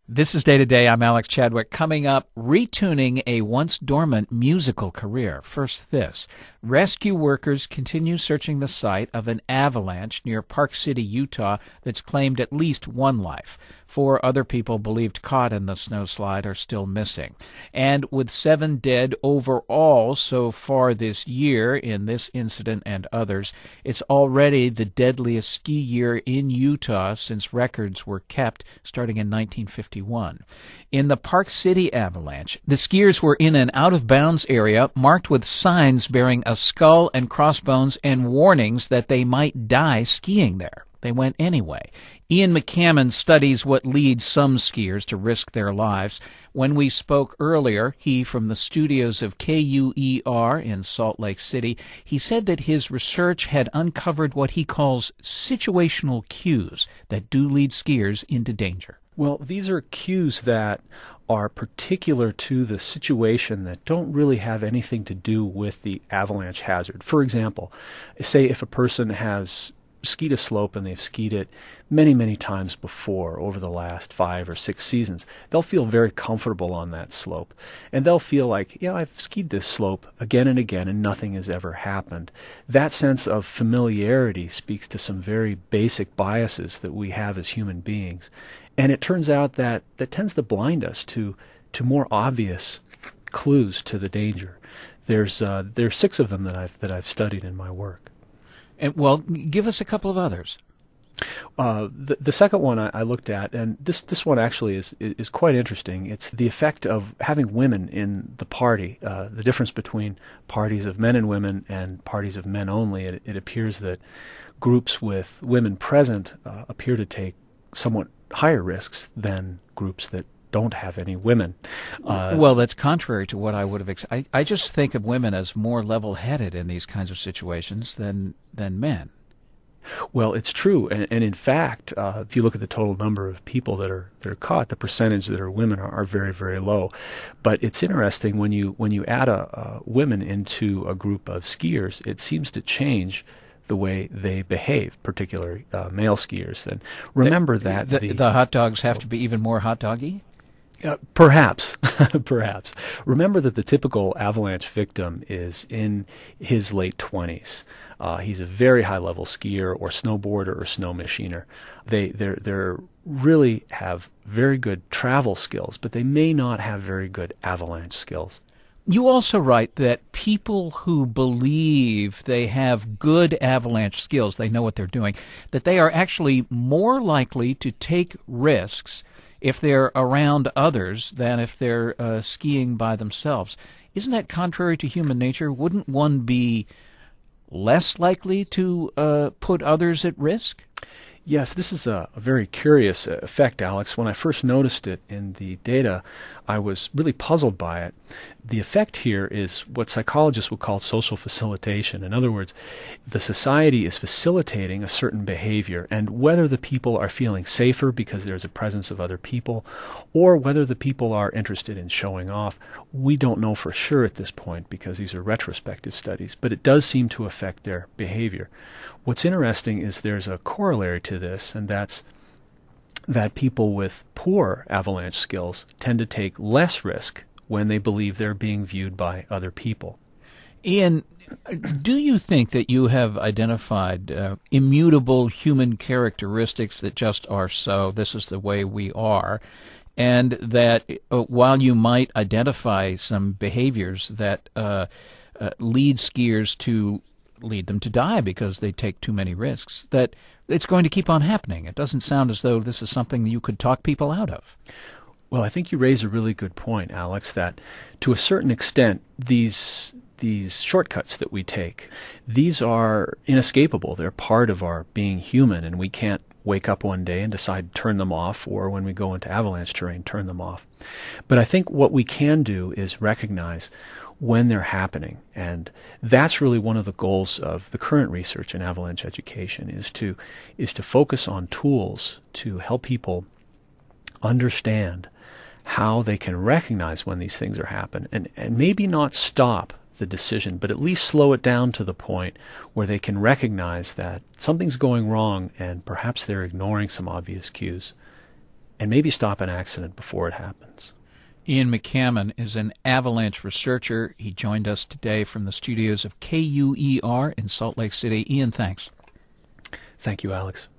This is Day to Day. I'm Alex Chadwick. Coming up, retuning a once dormant musical career. First this. Rescue workers continue searching the site of an avalanche near Park City, Utah that's claimed at least one life. 4 other people believed caught in the snowslide are still missing. And with 7 dead overall so far this year in this incident and others, it's already the deadliest ski year in Utah since records were kept starting in 1951. In the Park City avalanche, the skiers were in an out-of-bounds area marked with signs bearing a skull and crossbones and warnings that they might die skiing there. They went anyway. Ian McCammon studies what leads some skiers to risk their lives. When we spoke earlier, he from the studios of KUER in Salt Lake City, he said that his research had uncovered what he calls situational cues that do lead skiers into danger. Well, these are cues that are particular to the situation that don't really have anything to do with the avalanche hazard. For example, say if a person has skied a slope and they've skied it many, many times before over the last 5 or 6 seasons, they'll feel very comfortable on that slope. And they'll feel like, I've skied this slope again and again and nothing has ever happened. That sense of familiarity speaks to some very basic biases that we have as human beings. And it turns out that tends to blind us to more obvious clues to the danger. There's 6 of them that I've studied in my work. And, well, give us a couple of others. The second one I looked at, and this one actually is quite interesting. It's the effect of having women in the party, the difference between parties of men and women and parties of men only. It appears that groups with women present appear to take somewhat higher risks than groups that don't have any women. Well, that's contrary to what I would have expected. I just think of women as more level-headed in these kinds of situations than men. Well, it's true, and in fact, if you look at the total number of people that are caught, the percentage that are women are very, very low. But it's interesting when you add women into a group of skiers, it seems to change the way they behave, particularly male skiers. And remember that the hot dogs have to be even more hot doggy? Perhaps. Remember that the typical avalanche victim is in his late 20s. He's a very high-level skier or snowboarder or snow machiner. They really have very good travel skills, but they may not have very good avalanche skills. You also write that people who believe they have good avalanche skills, they know what they're doing, that they are actually more likely to take risks if they're around others than if they're skiing by themselves. Isn't that contrary to human nature? Wouldn't one be less likely to put others at risk? Yes, this is a very curious effect, Alex. When I first noticed it in the data, I was really puzzled by it. The effect here is what psychologists would call social facilitation. In other words, the society is facilitating a certain behavior, and whether the people are feeling safer because there's a presence of other people, or whether the people are interested in showing off, we don't know for sure at this point because these are retrospective studies, but it does seem to affect their behavior. What's interesting is there's a corollary to this, and that's that people with poor avalanche skills tend to take less risk when they believe they're being viewed by other people. Ian, do you think that you have identified immutable human characteristics that just are so, this is the way we are, and that while you might identify some behaviors that lead skiers to lead them to die because they take too many risks, that it's going to keep on happening? It doesn't sound as though this is something that you could talk people out of. Well, I think you raise a really good point, Alex, that to a certain extent, these shortcuts that we take, these are inescapable. They're part of our being human, and we can't wake up one day and decide to turn them off, or when we go into avalanche terrain, turn them off. But I think what we can do is recognize when they're happening, and that's really one of the goals of the current research in avalanche education is to focus on tools to help people understand how they can recognize when these things are happening, and maybe not stop the decision, but at least slow it down to the point where they can recognize that something's going wrong and perhaps they're ignoring some obvious cues. and maybe stop an accident before it happens. Ian McCammon is an avalanche researcher. He joined us today from the studios of KUER in Salt Lake City. Ian, thanks. Thank you, Alex.